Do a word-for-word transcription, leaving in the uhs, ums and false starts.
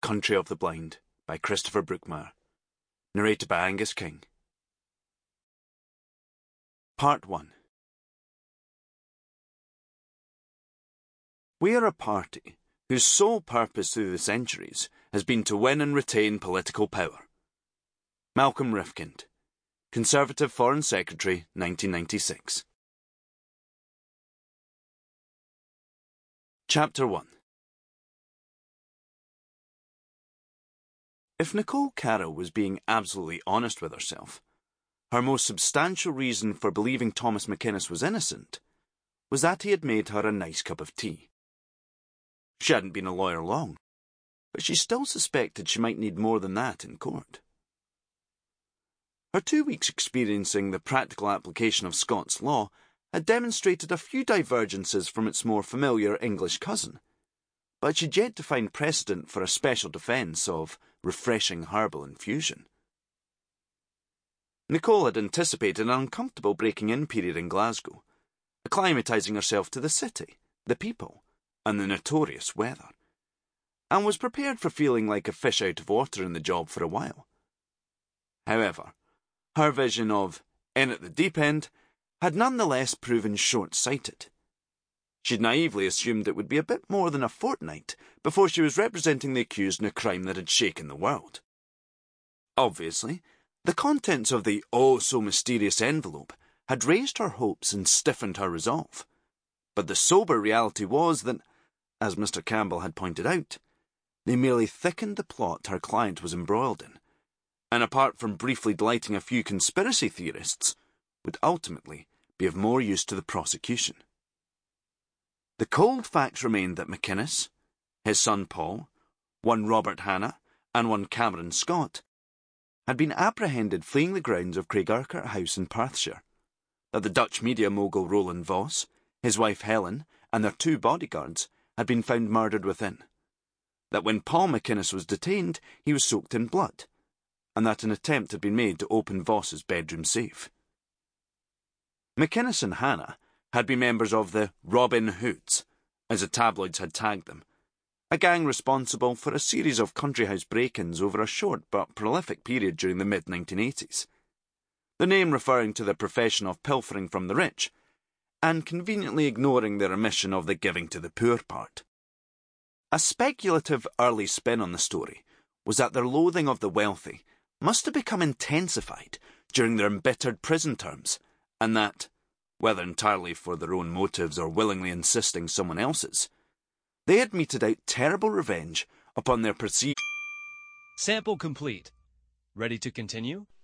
Country of the Blind by Christopher Brookmyre. Narrated by Angus King. Part one. We are a party whose sole purpose through the centuries has been to win and retain political power. Malcolm Rifkind, Conservative Foreign Secretary, nineteen ninety-six. Chapter one. If Nicole Carroll was being absolutely honest with herself, her most substantial reason for believing Thomas McInnes was innocent was that he had made her a nice cup of tea. She hadn't been a lawyer long, but she still suspected she might need more than that in court. Her two weeks experiencing the practical application of Scots law had demonstrated a few divergences from its more familiar English cousin, but she'd yet to find precedent for a special defence of refreshing herbal infusion. Nicole had anticipated an uncomfortable breaking-in period in Glasgow, acclimatising herself to the city, the people, and the notorious weather, and was prepared for feeling like a fish out of water in the job for a while. However, her vision of in at the deep end had nonetheless proven short-sighted. She'd naively assumed it would be a bit more than a fortnight before she was representing the accused in a crime that had shaken the world. Obviously, the contents of the oh-so-mysterious envelope had raised her hopes and stiffened her resolve. But the sober reality was that, as Mister Campbell had pointed out, they merely thickened the plot her client was embroiled in, and apart from briefly delighting a few conspiracy theorists, would ultimately be of more use to the prosecution. The cold facts remained that McInnes, his son Paul, one Robert Hannah, and one Cameron Scott, had been apprehended fleeing the grounds of Craigurquhart House in Perthshire, that the Dutch media mogul Roland Vos, his wife Helen, and their two bodyguards had been found murdered within, that when Paul McInnes was detained, he was soaked in blood, and that an attempt had been made to open Vos's bedroom safe. McInnes and Hannah had been members of the Robin Hoods, as the tabloids had tagged them, a gang responsible for a series of country house break-ins over a short but prolific period during the mid nineteen eighties, the name referring to the profession of pilfering from the rich, and conveniently ignoring their omission of the giving to the poor part. A speculative early spin on the story was that their loathing of the wealthy must have become intensified during their embittered prison terms, and that, whether entirely for their own motives or willingly insisting someone else's, they had meted out terrible revenge upon their perceived... Sample complete. Ready to continue?